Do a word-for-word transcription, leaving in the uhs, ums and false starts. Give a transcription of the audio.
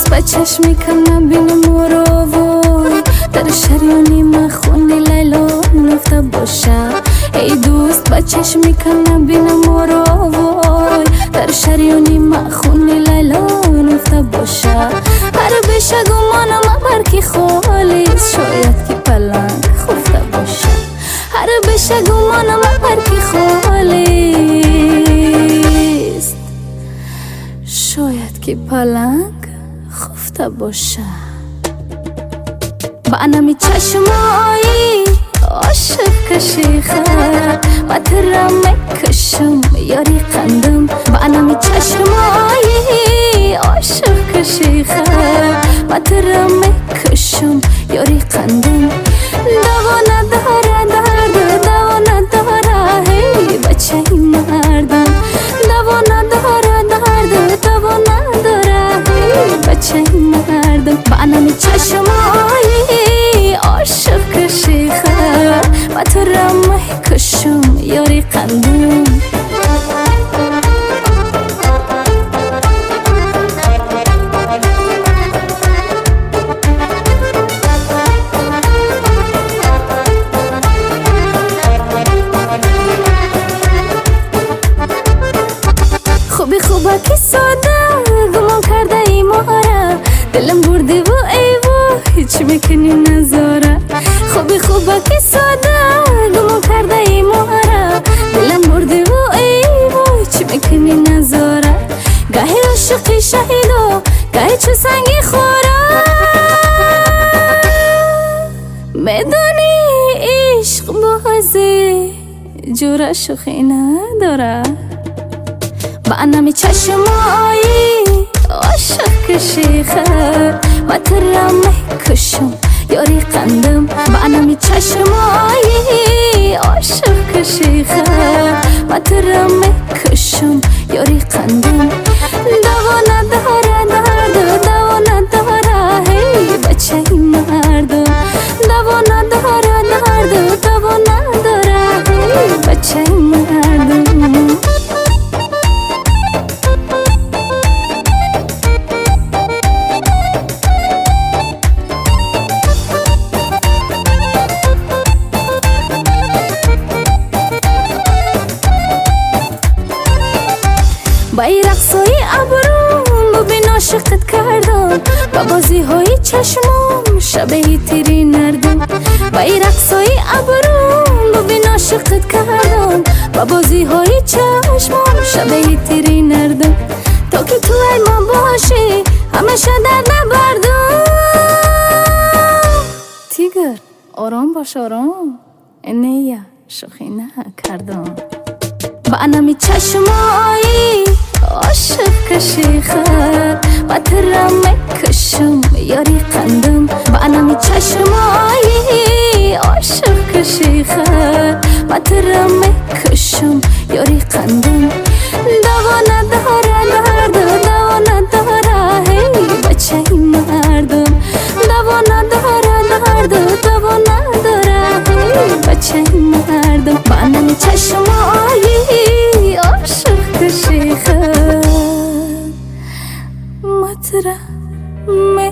دوست به چشم کم بینم و وای در شریانی مخون لیلا نفته باشه. ای دوست به چشم کم بینم و وای در شریانی مخون لیلا نفته باشه. هر بشه گمانم برکی خالص شاید که پلنگ خفته باشه. هر بشه گمانم برکی خالص شاید که پلنگ خفته باشه. با انمی چشمایی عاشق کشی خد و ترم کشم یاری قندم. با انمی چشمایی عاشق کشی خد و ترم کشم یاری قندم. دوا نداره درد دوا نداره هی بچه مردم. دوا نداره درد دوا نداره هی بچه مردم. با انمی چشمایی عاشق کشی خد و ترم کشم یاری قندم. خوبی خوبه که ساده گمان کرده ای مهاره دلم برده و ای و هیچ میکنی نزاره. خوبی خوبه که ساده گمان کرده ای مهاره دلم برده و ای و هیچ میکنی نزاره. گاهی عاشقی شهیدو گاهی چه سنگی خوره. میدونی عشق بازی جور شوخی نداره. با انمی چشمایی عاشق کشی خد و ترم کشم یاری قندم. با انمی چشمایی عاشق کشی خد و ترم کشم یاری قندم. دوا نداره درد دوا نداره هی بچه مردم. دوا نداره درد دوا نداره هی بچه مردم. با ای رقصای ابروم ببین عاشقت کردم. با بازی های چشمم شبیه تیری نردم. با ای رقصای ابروم ببین عاشقت کردم. با بازی های چشمم شبیه تیری نردم. تا که تو ای من باشی همیشه در نبردم. تیگر آرام باش آرام نه شوخی نکردم. با انمی چشمایی عاشق کشی خد و ترم کشم یاری قندم. با انمی چشمایی عاشق کشی خد و ترم کشم یاری قندم. دوا نداره درد دوا نداره هی بچه مردم. دوا نداره درد دوا نداره هی بچه مردم. با انمی چشمایی عاشق کشی خد مطرح